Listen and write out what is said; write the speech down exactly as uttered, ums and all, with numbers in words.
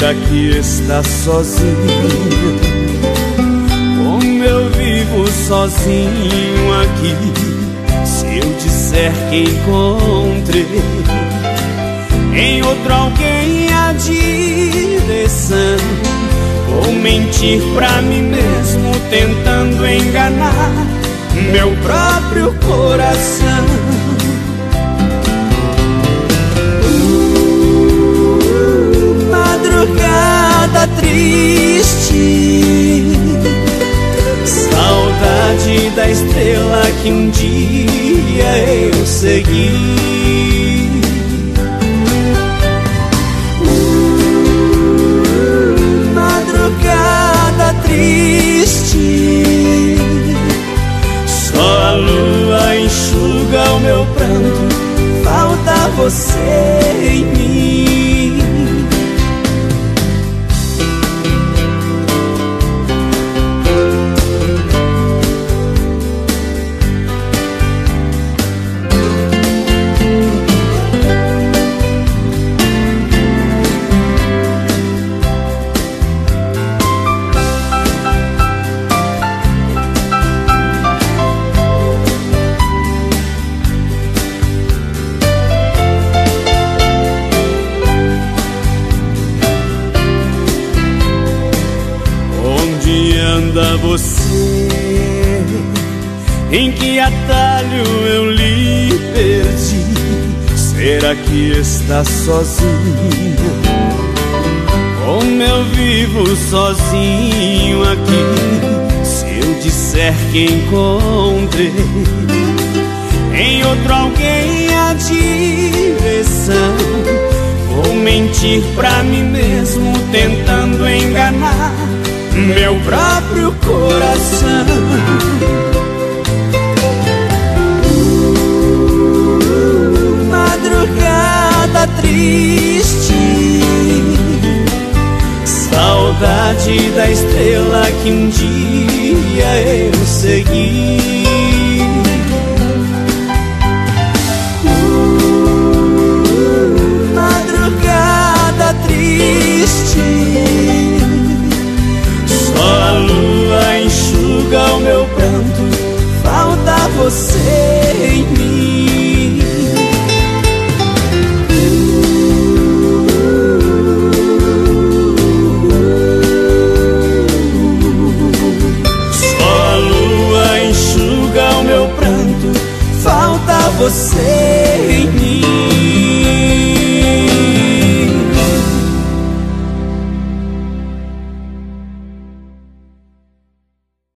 Será que está sozinho? Como eu vivo sozinho aqui? Se eu disser que encontrei em outro alguém a direção, vou mentir pra mim mesmo, tentando enganar meu próprio coração. uh, Madrugada triste, saudade da estrela que um dia eu segui. uh, Madrugada triste, só a lua enxuga o meu pranto, falta você em mim. Você, em que atalho eu lhe perdi? Será que está sozinha? Como eu vivo sozinho aqui? Se eu disser que encontrei em outro alguém a direção, vou mentir pra mim mesmo, tentando enganar meu próprio coração. uh, Madrugada triste, saudade da estrela que um dia eu segui.